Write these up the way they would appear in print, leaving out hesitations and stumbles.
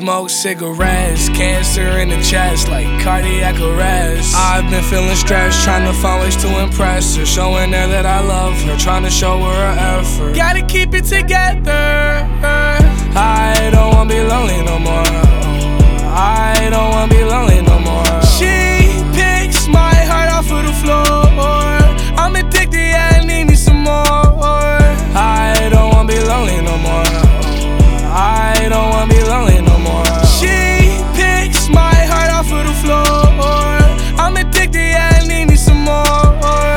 Smoke cigarettes, cancer in the chest like cardiac arrest. I've been feeling stressed, trying to find ways to impress her, showing her that I love her, trying to show her her effort. Gotta keep it together. I don't wanna be lonely no more. I don't wanna be lonely no more. She picks my heart off of the floor. I'm addicted, yeah, I need me some more. I don't wanna be lonely no more. I don't wanna be lonely no more. She picks my heart off of the floor. I'm addicted, yeah, I need me some more.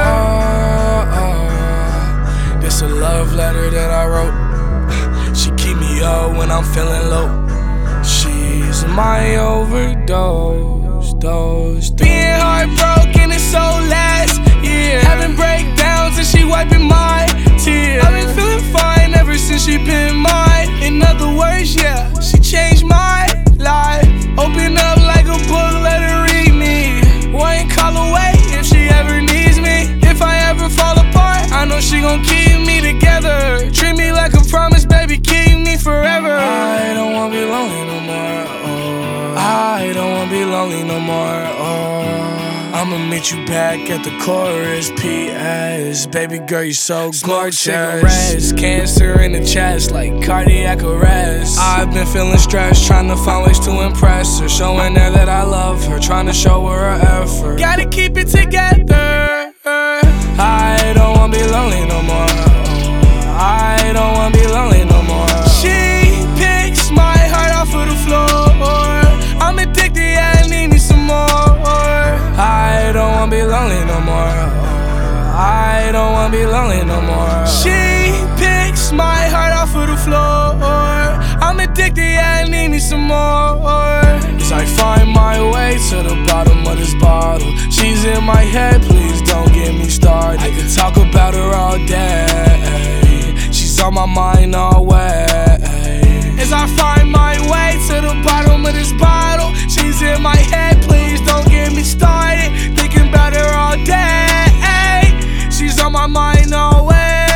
This a love letter that I wrote. She keep me up when I'm feeling low. She's my overdose, Being heartbroken is so last year. Having breakdowns and she wiping my tears. I've been feeling fine ever since she been mine. In other words, yeah, she changed my life. Open up like a book, let her read me. One call away if she ever needs me. If I ever fall apart, I know she gon' keep me together. Treat me like a promise, baby, keep me forever. I don't wanna be lonely no more. I don't wanna be lonely no more. I'ma meet you back at the chorus. P.S. Baby girl, you so gorgeous. Cigarettes, cancer in the chest like cardiac arrest. I've been feeling stressed, trying to find ways to impress her, showing her that I love her, trying to show her her effort. Gotta keep it together. I don't wanna be lonely no more. I don't wanna be lonely no more. She picks my heart off of the floor. I'm addicted, yeah, I need me some more. I don't wanna be lonely no more. I don't wanna be lonely no more. She picks my heart off of the floor. I'm addicted, yeah, I need me some more. As I find my way to the bottom of this bottle, she's in my head, please don't get me started. I could talk about her all day. She's on my mind always. As I find my way to the bottom of this bottle, she's in my head, please don't get me started. Thinking about her all day. She's on my mind always.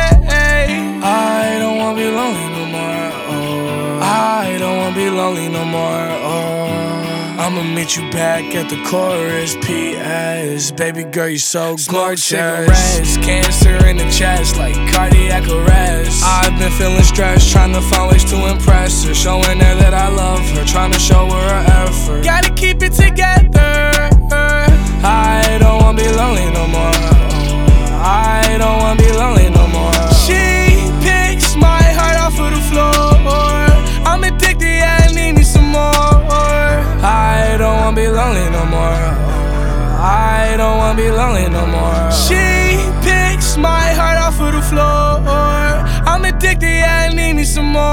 I don't wanna be lonely no more. I don't wanna be lonely no more. I'ma meet you back at the chorus. P.S. Baby girl, you so gorgeous. Cigarettes, cancer in the chest like cardiac arrest. I've been feeling stressed, trying to find ways to impress her, showing her that I love her, trying to show her her effort. Gotta keep it together. I don't wanna be lonely no more. I don't wanna be lonely no more. She picks my heart off of the floor. I'm addicted, yeah, I need me some more. I don't wanna be lonely no more. I don't wanna be lonely no more. She picks my heart off of the floor. I'm addicted, yeah, I need me some more.